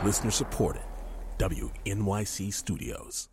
Listener supported. WNYC Studios.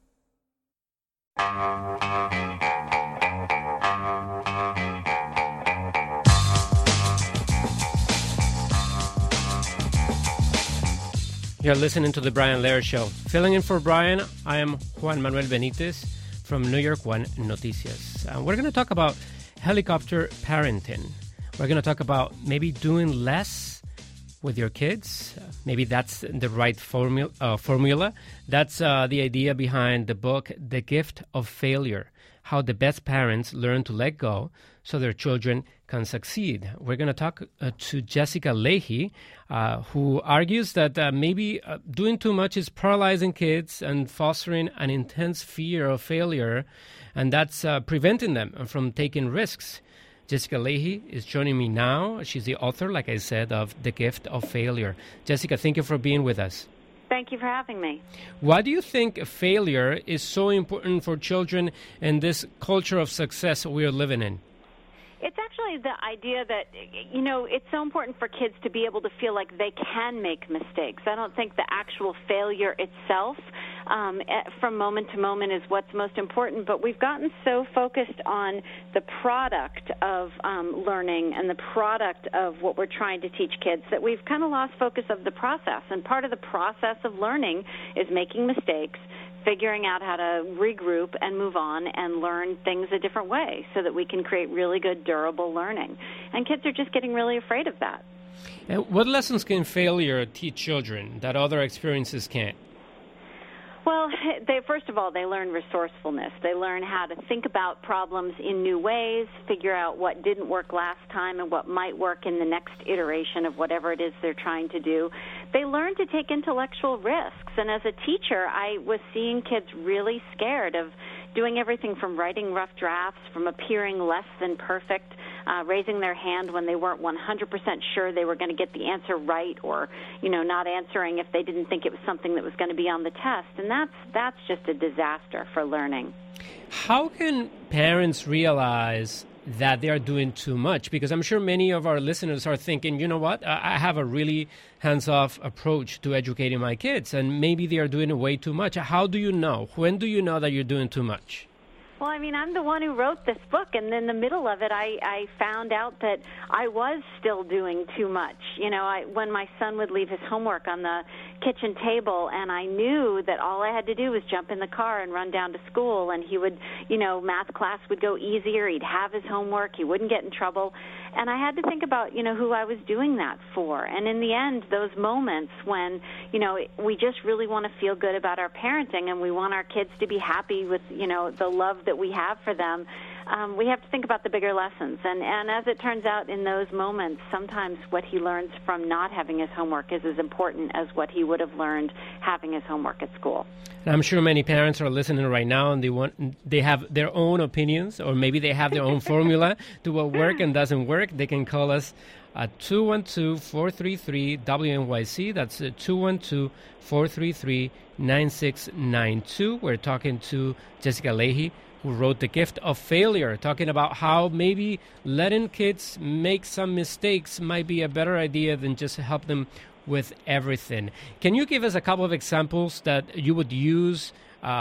You're listening to The Brian Lehrer Show. Filling in for Brian, I am Juan Manuel Benitez from New York One Noticias. We're going to talk about helicopter parenting. We're going to talk about maybe doing less with your kids. Maybe that's the right formula. That's the idea behind the book, The Gift of Failure, How the Best Parents Learn to Let Go so their children can succeed. We're going to talk to Jessica Leahy, who argues that maybe doing too much is paralyzing kids and fostering an intense fear of failure, and that's preventing them from taking risks. Jessica Leahy is joining me now. She's the author, like I said, of The Gift of Failure. Jessica, thank you for being with us. Thank you for having me. Why do you think failure is so important for children in this culture of success we are living in? It's actually the idea that, it's so important for kids to be able to feel like they can make mistakes. I don't think the actual failure itself from moment to moment is what's most important, but we've gotten so focused on the product of learning and the product of what we're trying to teach kids that we've kind of lost focus of the process. And part of the process of learning is making mistakes, figuring out how to regroup and move on and learn things a different way so that we can create really good, durable learning. And kids are just getting really afraid of that. And what lessons can failure teach children that other experiences can't? Well, first of all, they learn resourcefulness. They learn how to think about problems in new ways, figure out what didn't work last time and what might work in the next iteration of whatever it is they're trying to do. They learn to take intellectual risks. And as a teacher, I was seeing kids really scared of doing everything from writing rough drafts, from appearing less than perfect, raising their hand when they weren't 100% sure they were going to get the answer right, or, not answering if they didn't think it was something that was going to be on the test. And that's just a disaster for learning. How can parents realize that they are doing too much? Because I'm sure many of our listeners are thinking, you know what, I have a really hands-off approach to educating my kids, and maybe they are doing way too much. How do you know? When do you know that you're doing too much? Well, I'm the one who wrote this book, and in the middle of it, I found out that I was still doing too much. When my son would leave his homework on the kitchen table, and I knew that all I had to do was jump in the car and run down to school, and he would, math class would go easier, he'd have his homework, he wouldn't get in trouble. And I had to think about, who I was doing that for. And in the end, those moments when, we just really want to feel good about our parenting and we want our kids to be happy with, the love that we have for them, we have to think about the bigger lessons. And as it turns out, in those moments, sometimes what he learns from not having his homework is as important as what he would have learned having his homework at school. And I'm sure many parents are listening right now, and they have their own opinions, or maybe they have their own formula to what works and doesn't work. They can call us at 212-433-WNYC. That's 212-433-9692. We're talking to Jessica Leahy, who wrote The Gift of Failure, talking about how maybe letting kids make some mistakes might be a better idea than just help them with everything. Can you give us a couple of examples that you would use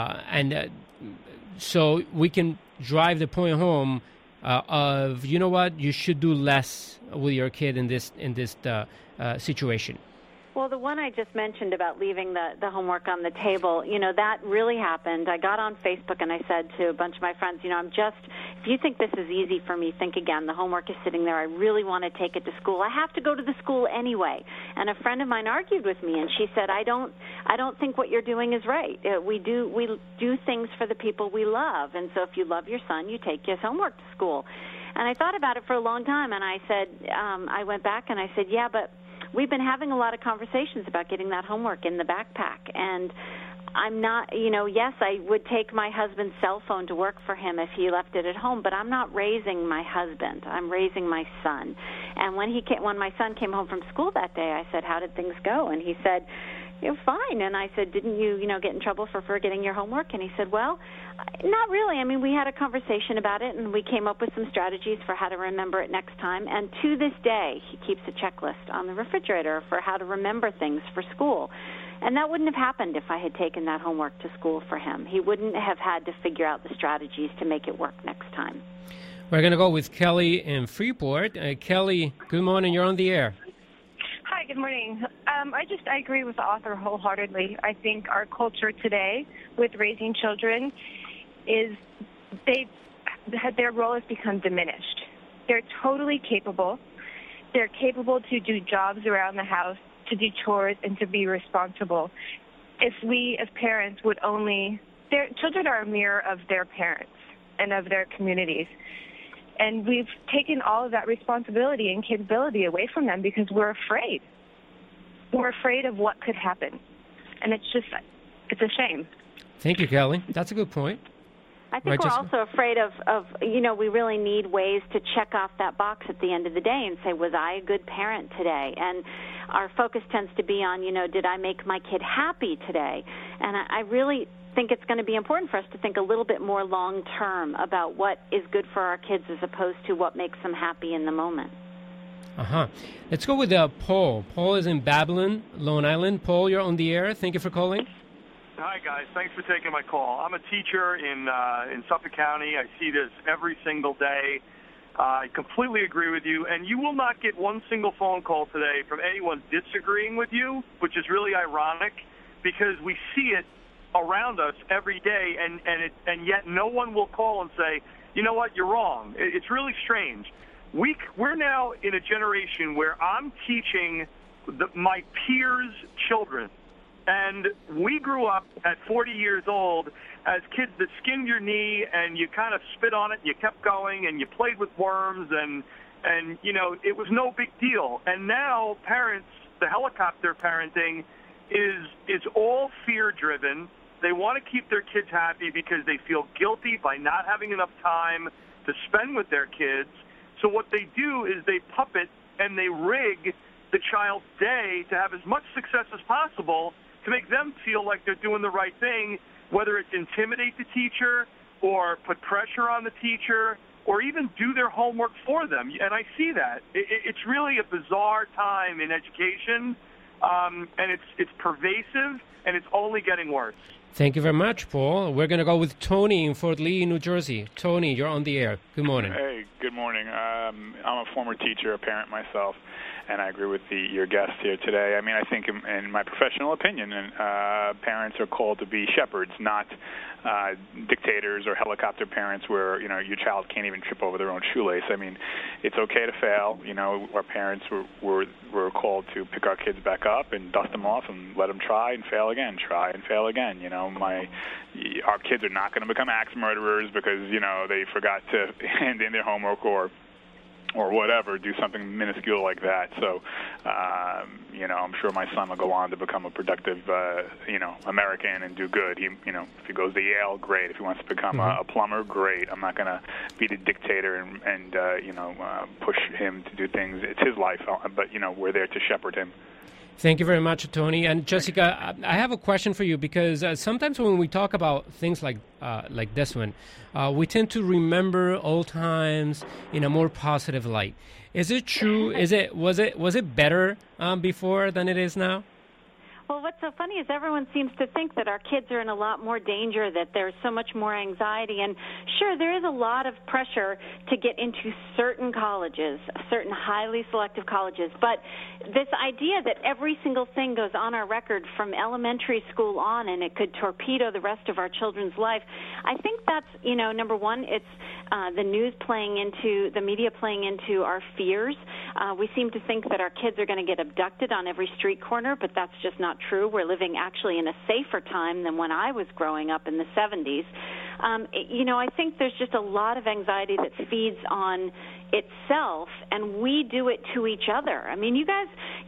so we can drive the point home of, you should do less with your kid in this situation? Well, the one I just mentioned about leaving the homework on the table, that really happened. I got on Facebook and I said to a bunch of my friends, if you think this is easy for me, think again. The homework is sitting there. I really want to take it to school. I have to go to the school anyway. And a friend of mine argued with me, and she said, I don't think what you're doing is right. We do things for the people we love. And so if you love your son, you take his homework to school. And I thought about it for a long time, and I said, I went back and I said, yeah, but we've been having a lot of conversations about getting that homework in the backpack. And I'm not, yes, I would take my husband's cell phone to work for him if he left it at home, but I'm not raising my husband. I'm raising my son. And when my son came home from school that day, I said, how did things go? And he said, Fine. And I said, didn't you, get in trouble for forgetting your homework? And he said, well, not really. I mean, we had a conversation about it, and we came up with some strategies for how to remember it next time. And to this day, he keeps a checklist on the refrigerator for how to remember things for school. And that wouldn't have happened if I had taken that homework to school for him. He wouldn't have had to figure out the strategies to make it work next time. We're going to go with Kelly in Freeport. Kelly, good morning. You're on the air. Hi, good morning. I agree with the author wholeheartedly. I think our culture today with raising children is their role has become diminished. They're totally capable. They're capable to do jobs around the house, to do chores, and to be responsible. If we as parents would their children are a mirror of their parents and of their communities. And we've taken all of that responsibility and capability away from them because we're afraid. We're afraid of what could happen. And it's a shame. Thank you, Kelly. That's a good point. I think we're also afraid of, we really need ways to check off that box at the end of the day and say, was I a good parent today? And our focus tends to be on, did I make my kid happy today? And I really think it's going to be important for us to think a little bit more long-term about what is good for our kids as opposed to what makes them happy in the moment. Let's go with Paul. Paul is in Babylon, Long Island. Paul, you're on the air. Thank you for calling. Hi, guys. Thanks for taking my call. I'm a teacher in Suffolk County. I see this every single day. I completely agree with you, and you will not get one single phone call today from anyone disagreeing with you, which is really ironic because we see it around us every day, and yet no one will call and say, you know what, you're wrong. It's really strange. We're now in a generation where I'm teaching my peers' children, and we grew up at 40 years old as kids that skinned your knee and you kind of spit on it and you kept going and you played with worms and it was no big deal. And now parents, the helicopter parenting is all fear-driven. They want to keep their kids happy because they feel guilty by not having enough time to spend with their kids. So what they do is they puppet and they rig the child's day to have as much success as possible to make them feel like they're doing the right thing, whether it's intimidate the teacher or put pressure on the teacher or even do their homework for them. And I see that. It's really a bizarre time in education, and it's pervasive, and it's only getting worse. Thank you very much, Paul. We're going to go with Tony in Fort Lee, New Jersey. Tony, you're on the air. Good morning. Hey, good morning. I'm a former teacher, a parent myself, and I agree with your guest here today. I mean, I think in my professional opinion, parents are called to be shepherds, not dictators or helicopter parents where, your child can't even trip over their own shoelace. I mean, it's okay to fail. Our parents were called to pick our kids back up and dust them off and let them try and fail again, our kids are not going to become axe murderers because, they forgot to hand in their homework or whatever, do something minuscule like that. So, I'm sure my son will go on to become a productive, American and do good. If he goes to Yale, great. If he wants to become a plumber, great. I'm not going to be the dictator and push him to do things. It's his life, but, we're there to shepherd him. Thank you very much, Tony. And Jessica, I have a question for you because sometimes when we talk about things like this one, we tend to remember old times in a more positive light. Is it true? Was it better before than it is now? Well, what's so funny is everyone seems to think that our kids are in a lot more danger, that there's so much more anxiety. And sure, there is a lot of pressure to get into certain colleges, certain highly selective colleges. But this idea that every single thing goes on our record from elementary school on and it could torpedo the rest of our children's life, I think that's, number one, it's the news the media playing into our fears. We seem to think that our kids are going to get abducted on every street corner, but that's just not true. We're living actually in a safer time than when I was growing up in the 70s. I think there's just a lot of anxiety that feeds on itself, and we do it to each other. I mean, you guys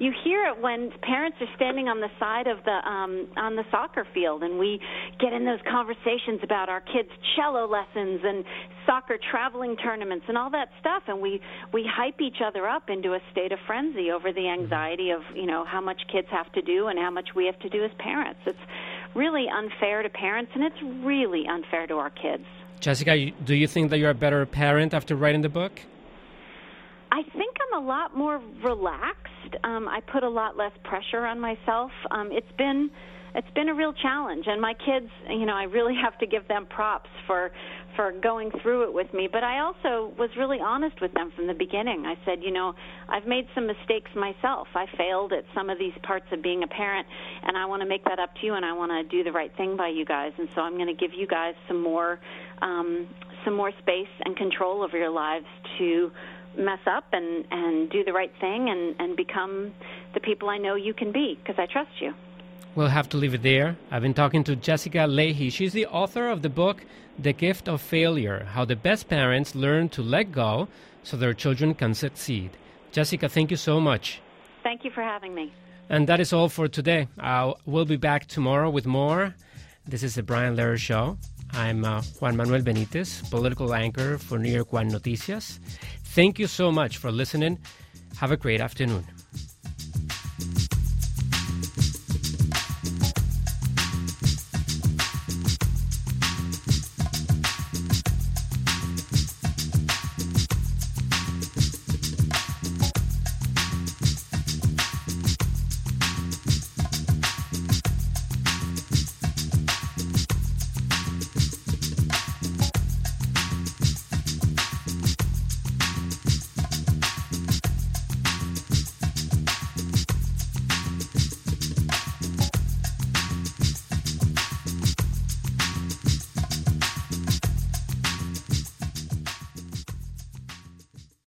you hear it when parents are standing on the side of the on the soccer field, and we get in those conversations about our kids' cello lessons and soccer traveling tournaments and all that stuff, and we hype each other up into a state of frenzy over the anxiety of, you know, how much kids have to do and how much we have to do as parents. It's really unfair to parents, and it's really unfair to our kids. Jessica, do you think that you're a better parent after writing the book? I think I'm a lot more relaxed. I put a lot less pressure on myself. It's been a real challenge, and my kids, you know, I really have to give them props for going through it with me. But I also was really honest with them from the beginning. I said, you know, I've made some mistakes myself. I failed at some of these parts of being a parent, and I want to make that up to you, and I want to do the right thing by you guys. And so I'm going to give you guys some more space and control over your lives to mess up and do the right thing and become the people I know you can be, because I trust you. We'll have to leave it there. I've been talking to Jessica Lahey. She's the author of the book, The Gift of Failure, How the Best Parents Learn to Let Go so Their Children Can Succeed. Jessica, thank you so much. Thank you for having me. And that is all for today. We'll be back tomorrow with more. This is the Brian Lehrer Show. I'm Juan Manuel Benitez, political anchor for New York One Noticias. Thank you so much for listening. Have a great afternoon.